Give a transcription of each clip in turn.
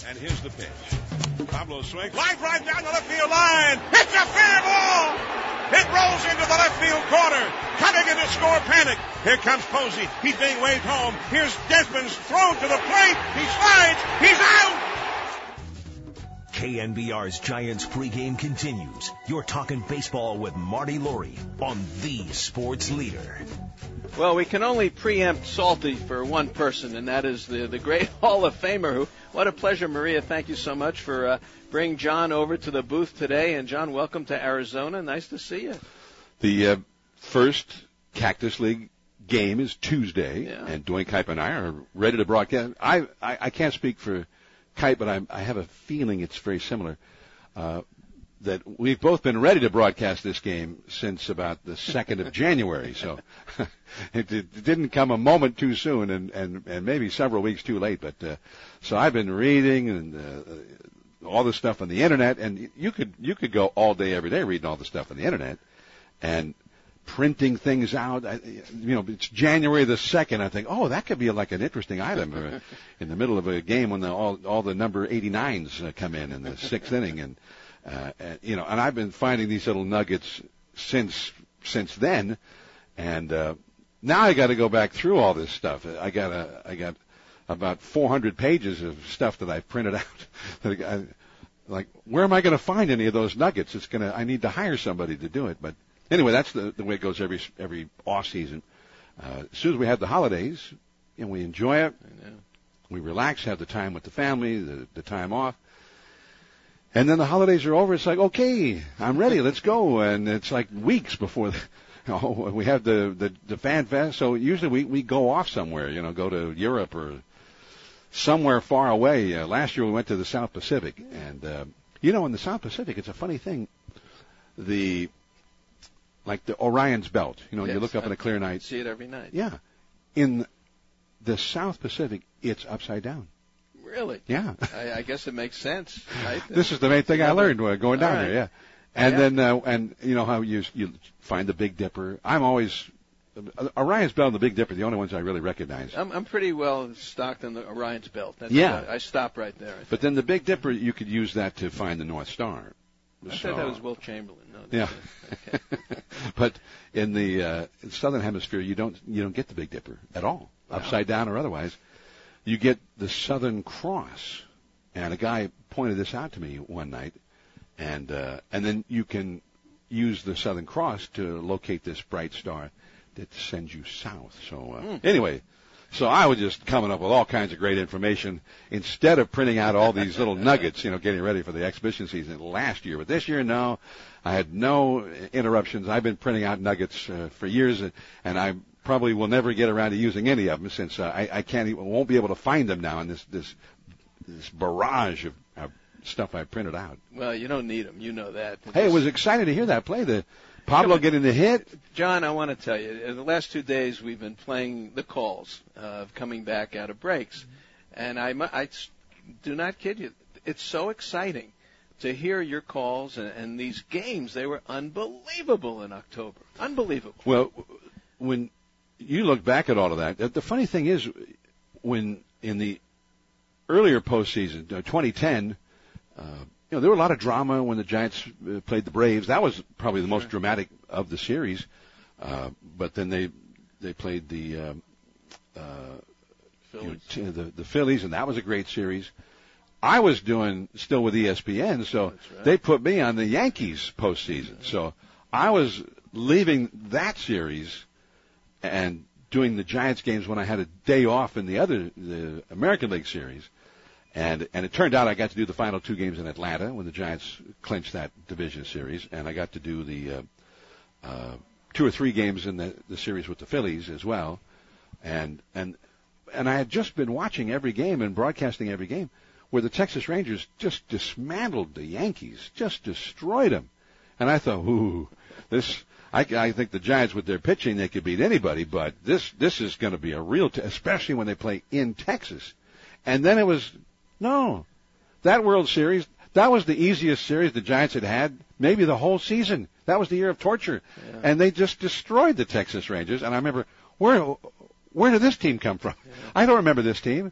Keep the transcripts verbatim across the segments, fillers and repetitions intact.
And here's the pitch. Pablo swings. Line drive down the left field line. It's a fair ball. It rolls into the left field corner. Coming in to score panic. Here comes Posey. He's being waved home. Here's Desmond's thrown to the plate. He slides. He's out. K N B R's Giants pregame continues. You're talking baseball with Marty Laurie on the Sports Leader. Well, we can only preempt Salty for one person, and that is the, the great Hall of Famer. Who, what a pleasure, Maria. Thank you so much for uh, bringing John over to the booth today. And, John, welcome to Arizona. Nice to see you. The uh, first Cactus League game is Tuesday, yeah. and Dwayne Kipe and I are ready to broadcast. I, I, I can't speak for Kipe, but I, I have a feeling it's very similar. Uh, that we've both been ready to broadcast this game since about the second of January. So it, it didn't come a moment too soon and, and, and maybe several weeks too late. But uh, so I've been reading and uh, all the stuff on the Internet. And you could you could go all day, every day reading all the stuff on the Internet and printing things out. I, you know, it's January the second. I think, oh, that could be like an interesting item in the middle of a game when the, all, all the number eighty-nines come in in the sixth inning. And Uh, and, you know, and I've been finding these little nuggets since since then, and uh, now I got to go back through all this stuff. I got a, I got about four hundred pages of stuff that I've printed out. that I, like, where am I going to find any of those nuggets? It's gonna. I need to hire somebody to do it. But anyway, that's the, the way it goes every every off season. Uh, as soon as we have the holidays, you know, we enjoy it. I know. We relax, have the time with the family, the, the time off. And then the holidays are over. It's like, okay, I'm ready. Let's go. And it's like weeks before the, you know, we have the, the, the fan fest. So usually we, we go off somewhere, you know, go to Europe or somewhere far away. Uh, last year we went to the South Pacific. And, uh, you know, in the South Pacific, it's a funny thing. The, like the Orion's Belt, you know, yes, you look up I in a clear night. See it every night. Yeah. In the South Pacific, it's upside down. Really? Yeah. I, I guess it makes sense, right? This is the main thing I learned uh, going down right. there, yeah. And yeah. then, uh, and you know how you you find the Big Dipper. I'm always, uh, Orion's Belt and the Big Dipper, the only ones I really recognize. I'm, I'm pretty well stocked in the Orion's Belt. That's yeah. I, I stop right there. But then the Big Dipper, you could use that to find the North Star. I so, thought that was Will Chamberlain. No, yeah. Okay. But in the uh, in Southern Hemisphere, you don't you don't get the Big Dipper at all, wow. upside down or otherwise. You get the Southern Cross. And a guy pointed this out to me one night, and uh, and then you can use the Southern Cross to locate this bright star that sends you south. So uh, mm. anyway, so I was just coming up with all kinds of great information instead of printing out all these little nuggets, you know, getting ready for the exhibition season last year. But this year, no, I had no interruptions. I've been printing out nuggets uh, for years, and, and I probably will never get around to using any of them since uh, I, I can't even, won't be able to find them now in this this. this barrage of, of stuff I printed out. Well, you don't need them. You know that. Hey, it was exciting to hear that play. The Pablo getting the hit. John, I want to tell you, the last two days we've been playing the calls of coming back out of breaks. And I, I do not kid you. It's so exciting to hear your calls and, and these games. They were unbelievable in October. Unbelievable. Well, when you look back at all of that, the funny thing is when in the earlier postseason, uh, twenty ten, uh, you know, there were a lot of drama when the Giants uh, played the Braves. That was probably the most sure. dramatic of the series. Uh, but then they they played the uh, uh, Phillies. You know, t- the the Phillies, and that was a great series. I was doing still with E S P N, so right. they put me on the Yankees postseason. So I was leaving that series and doing the Giants games when I had a day off in the other the American League series. And and it turned out I got to do the final two games in Atlanta when the Giants clinched that division series, and I got to do the uh, uh, two or three games in the, the series with the Phillies as well. And and and I had just been watching every game and broadcasting every game where the Texas Rangers just dismantled the Yankees, just destroyed them. And I thought, ooh, this. I, I think the Giants with their pitching they could beat anybody, but this this is going to be a real, t- especially when they play in Texas. And then it was. No, that World Series, that was the easiest series the Giants had had, maybe the whole season. That was the year of torture. Yeah. And they just destroyed the Texas Rangers. And I remember, where where did this team come from? Yeah. I don't remember this team. Yeah.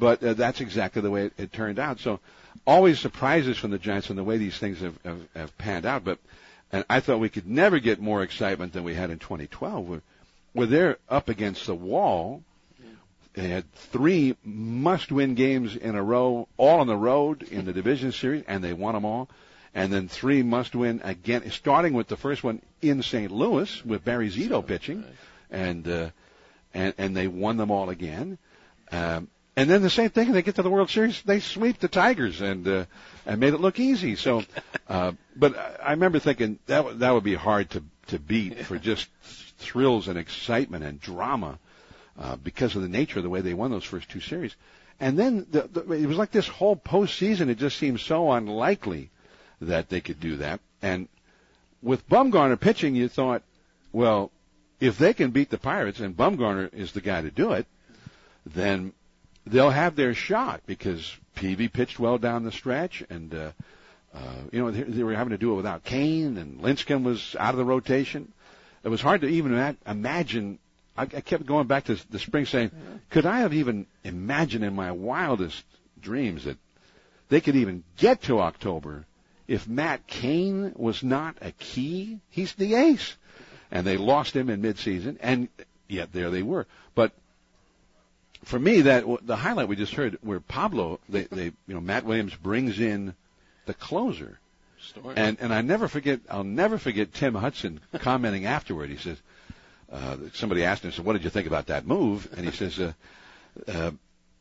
but uh, that's exactly the way it, it turned out. So always surprises from the Giants and the way these things have, have, have panned out. But and I thought we could never get more excitement than we had in twenty twelve, where, where they're up against the wall. They had three must-win games in a row, all on the road in the division series, and they won them all. And then three must-win again, starting with the first one in Saint Louis with Barry Zito pitching, and uh, and and they won them all again. Um, and then the same thing, they get to the World Series, they sweep the Tigers and uh, and made it look easy. So, uh, but I remember thinking that w- that would be hard to to beat for just thrills and excitement and drama. Uh, because of the nature of the way they won those first two series. And then the, the, it was like this whole postseason, it just seemed so unlikely that they could do that. And with Bumgarner pitching, you thought, well, if they can beat the Pirates and Bumgarner is the guy to do it, then they'll have their shot because Peavy pitched well down the stretch. And, uh, uh, you know, they, they were having to do it without Kane, and Lincecum was out of the rotation. It was hard to even imagine. I kept going back to the spring saying, could I have even imagined in my wildest dreams that they could even get to October if Matt Cain was not a key? He's the ace. And they lost him in midseason, and yet there they were. But for me, that the highlight we just heard where Pablo, they, they you know, Matt Williams brings in the closer. Story. And and I never forget, I'll never forget Tim Hudson commenting afterward. He says, Uh, somebody asked him, so what did you think about that move? And he says, uh, uh,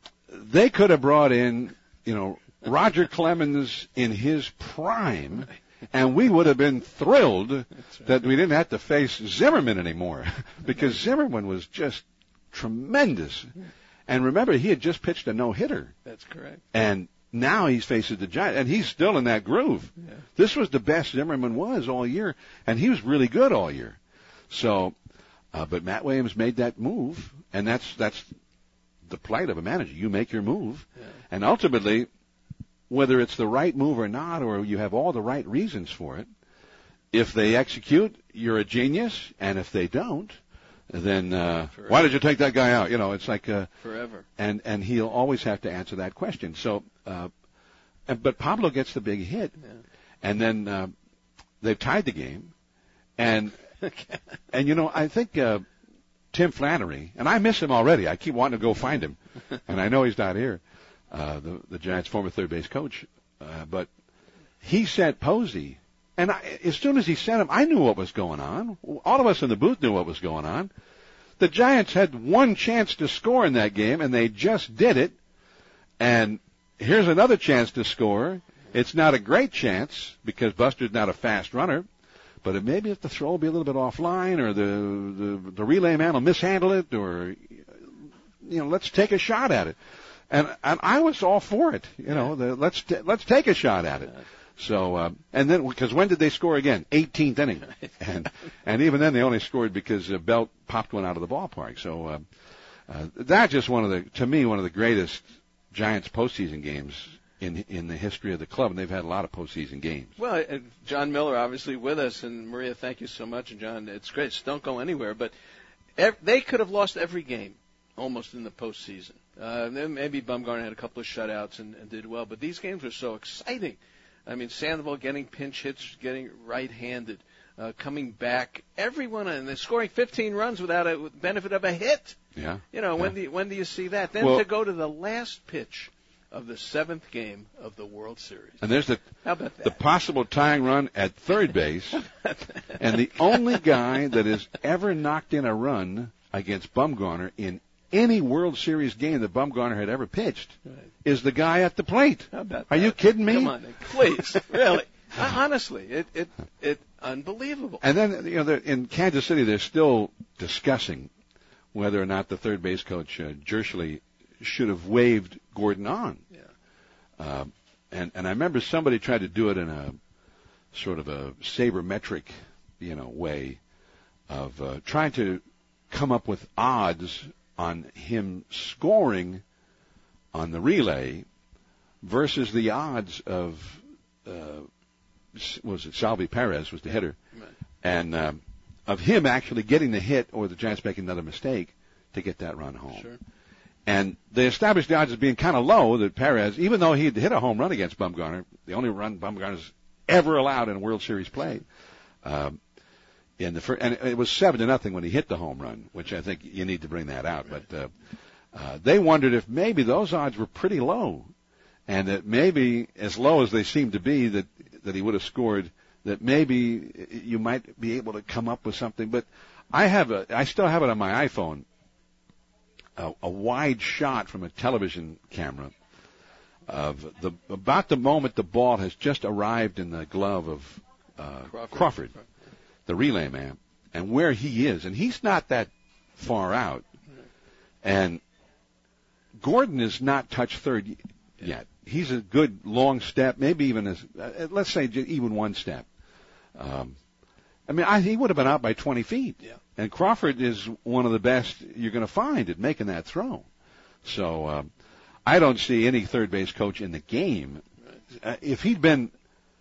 they could have brought in, you know, Roger Clemens in his prime, and we would have been thrilled right. that we didn't have to face Zimmerman anymore, because Zimmerman was just tremendous. And remember, he had just pitched a no-hitter. That's correct. And now he's faces the Giants, and he's still in that groove. Yeah. This was the best Zimmerman was all year, and he was really good all year. So... Uh, but Matt Williams made that move, and that's that's the plight of a manager. You make your move, yeah. and ultimately, whether it's the right move or not, or you have all the right reasons for it, if they execute, you're a genius, and if they don't, then uh, why did you take that guy out? You know, it's like uh, forever. And and he'll always have to answer that question. So, uh, but Pablo gets the big hit, yeah. and then uh, they've tied the game, and. And, you know, I think uh, Tim Flannery, and I miss him already. I keep wanting to go find him, and I know he's not here, uh, the, the Giants' former third base coach. Uh, but he sent Posey, and I, as soon as he sent him, I knew what was going on. All of us in the booth knew what was going on. The Giants had one chance to score in that game, and they just did it. And here's another chance to score. It's not a great chance because Buster's not a fast runner. But it maybe if the throw will be a little bit offline, or the, the the relay man will mishandle it, or you know, let's take a shot at it. And and I was all for it. You know, the, let's t- let's take a shot at it. So uh, and then because when did they score again? eighteenth inning, and and even then they only scored because uh, Belt popped one out of the ballpark. So uh, uh, that's just one of the to me one of the greatest Giants postseason games in in the history of the club, and they've had a lot of postseason games. Well, uh, John Miller obviously with us, and Maria, thank you so much. And John, it's great. Just don't go anywhere. But ev- they could have lost every game almost in the postseason. Uh, maybe Bumgarner had a couple of shutouts and, and did well, but these games were so exciting. I mean, Sandoval getting pinch hits, getting right-handed, uh, coming back, everyone, and they're scoring fifteen runs without a with benefit of a hit. Yeah. You know, yeah. when do you, when do you see that? Then well, to go to the last pitch of the seventh game of the World Series. And there's the How about that? the possible tying run at third base, and the only guy that has ever knocked in a run against Bumgarner in any World Series game that Bumgarner had ever pitched right. is the guy at the plate. How about Are that? you kidding me? Come on, please, really. Honestly, it it it unbelievable. And then you know in Kansas City they're still discussing whether or not the third base coach uh, Jerschley should have waved Gordon on. Yeah. Uh, and and I remember somebody tried to do it in a sort of a sabermetric, you know, way of uh, trying to come up with odds on him scoring on the relay versus the odds of uh, was it Salvi Perez was the hitter, right. and um, of him actually getting the hit or the Giants making another mistake to get that run home. Sure. And they established the odds as being kind of low that Perez, even though he'd hit a home run against Bumgarner, the only run Bumgarner's ever allowed in a World Series play, um, in the first, and it was seven to nothing when he hit the home run, which I think you need to bring that out. But uh, uh, they wondered if maybe those odds were pretty low, and that maybe as low as they seemed to be, that that he would have scored, that maybe you might be able to come up with something. But I have a, I still have it on my iPhone, a, a wide shot from a television camera of the about the moment the ball has just arrived in the glove of uh, Crawford. Crawford, the relay man, and where he is, and he's not that far out, and Gordon is not touched third yet. He's a good long step, maybe even as uh, let's say even one step. Um, I mean, I, he would have been out by twenty feet, yeah. And Crawford is one of the best you're going to find at making that throw. So um, I don't see any third base coach in the game. Uh, if he'd been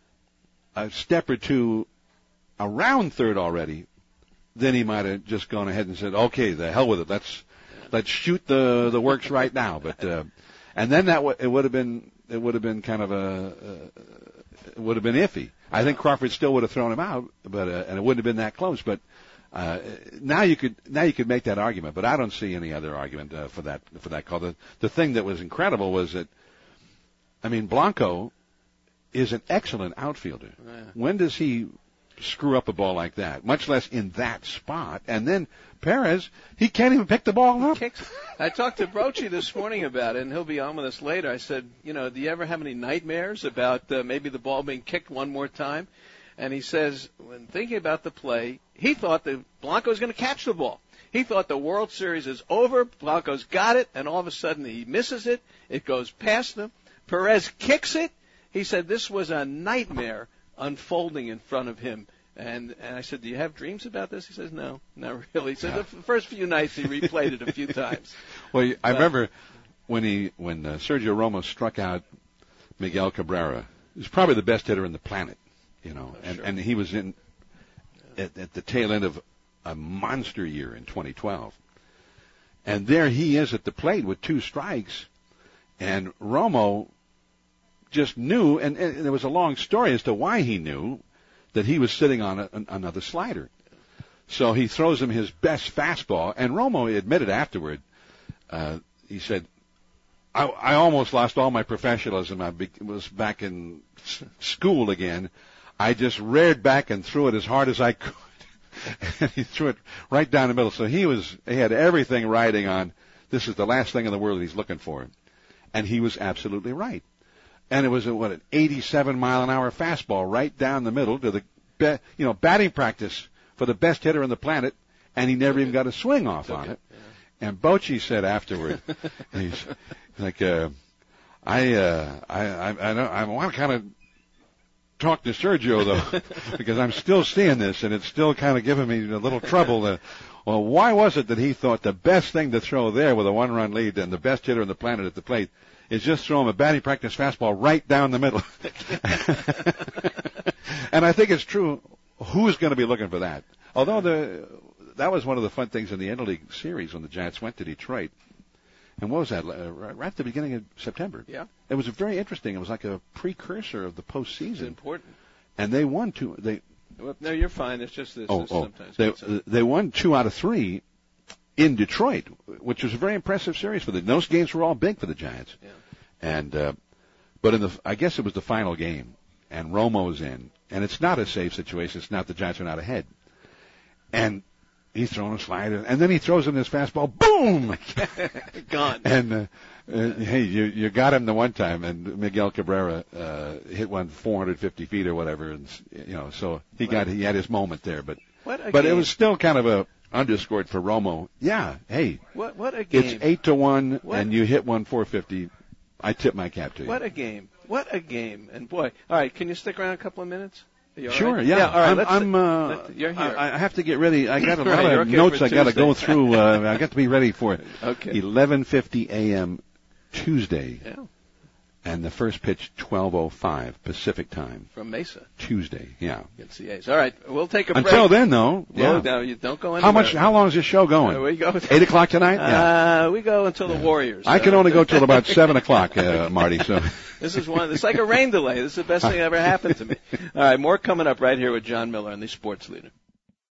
a step or two around third already, then he might have just gone ahead and said, "Okay, the hell with it. Let's yeah. let's shoot the the works right now." But uh, and then that w- it would have been it would have been kind of a uh, it would have been iffy. I think Crawford still would have thrown him out, but uh, and it wouldn't have been that close. But uh, now you could now you could make that argument, but I don't see any other argument uh, for that for that call. The the thing that was incredible was that, I mean, Blanco is an excellent outfielder. Yeah. When does he screw up a ball like that? Much less in that spot. And then Perez, he can't even pick the ball up. I talked to Brochi this morning about it, and he'll be on with us later. I said, you know, do you ever have any nightmares about uh, maybe the ball being kicked one more time? And he says, when thinking about the play, he thought that Blanco was going to catch the ball. He thought the World Series is over. Blanco's got it, and all of a sudden he misses it. It goes past him. Perez kicks it. He said this was a nightmare unfolding in front of him. And and I said, do you have dreams about this? He says, no, not really. He said the first few nights he replayed it a few times. Well, I but, remember when he when uh, Sergio Romo struck out Miguel Cabrera. He was probably the best hitter on the planet, you know, oh, and, sure. and he was in at, at the tail end of a monster year in twenty twelve. And there he is at the plate with two strikes, and Romo just knew, and, and there was a long story as to why he knew that he was sitting on a, an, another slider. So he throws him his best fastball, and Romo admitted afterward, uh, he said, I, I almost lost all my professionalism. I be, was back in s- school again. I just reared back and threw it as hard as I could. And he threw it right down the middle. So he was, he had everything riding on, this is the last thing in the world that he's looking for. And he was absolutely right. And it was a, what, an eighty-seven mile an hour fastball right down the middle to the, be, you know, batting practice for the best hitter on the planet, and he never even got a swing off Took on it. it. Yeah. And Bochy said afterward, he's like, uh, I, uh, I, I, I, don't, I want to kind of talk to Sergio though, because I'm still seeing this, and it's still kind of giving me a little trouble. Uh, well, why was it that he thought the best thing to throw there with a one-run lead and the best hitter on the planet at the plate is just throw him a batting practice fastball right down the middle? And I think it's true. Who's going to be looking for that? Although the that was one of the fun things in the Interleague series when the Giants went to Detroit. And what was that? Uh, right at the beginning of September. Yeah. It was very interesting. It was like a precursor of the postseason. It's important. And they won two. They. No, you're fine. It's just this. Oh, this oh. Sometimes they, uh, they won two out of three in Detroit, which was a very impressive series for them. Those games were all big for the Giants. Yeah. And, uh, but in the, I guess it was the final game, and Romo's in, and it's not a safe situation. It's not the Giants are not ahead. And he's throwing a slider, and then he throws him this fastball, boom! Gone. And, uh, uh, hey, you, you got him the one time, and Miguel Cabrera, uh, hit one four hundred fifty feet or whatever, and, you know, so he got, he had his moment there, but, what a but game. It was still kind of a, underscored for Romo. Yeah, hey. What, what a game. It's eight to one, what? And you hit one four fifty. I tip my cap to you. What a game. What a game. And boy, all right, can you stick around a couple of minutes? Sure, right? yeah. yeah. All right, I'm, let's, I'm uh, let's, you're here. I, I have to get ready. I got a lot right, of okay notes I got to go Tuesday. through. Uh, I got to be ready for it. Okay. eleven fifty a.m. Tuesday. Yeah. And the first pitch, twelve oh five Pacific time. From Mesa. Tuesday, yeah. Against the A's. All right, we'll take a break. Until then, though. Well, yeah. no, you don't go anywhere. How much? How long is this show going? Uh, we go. Eight o'clock tonight? Yeah. Uh, we go until yeah. the Warriors. I can uh, only go till about seven o'clock, uh, Marty, so. This is one, it's like a rain delay. This is the best thing that ever happened to me. All right, more coming up right here with John Miller on the Sports Leader.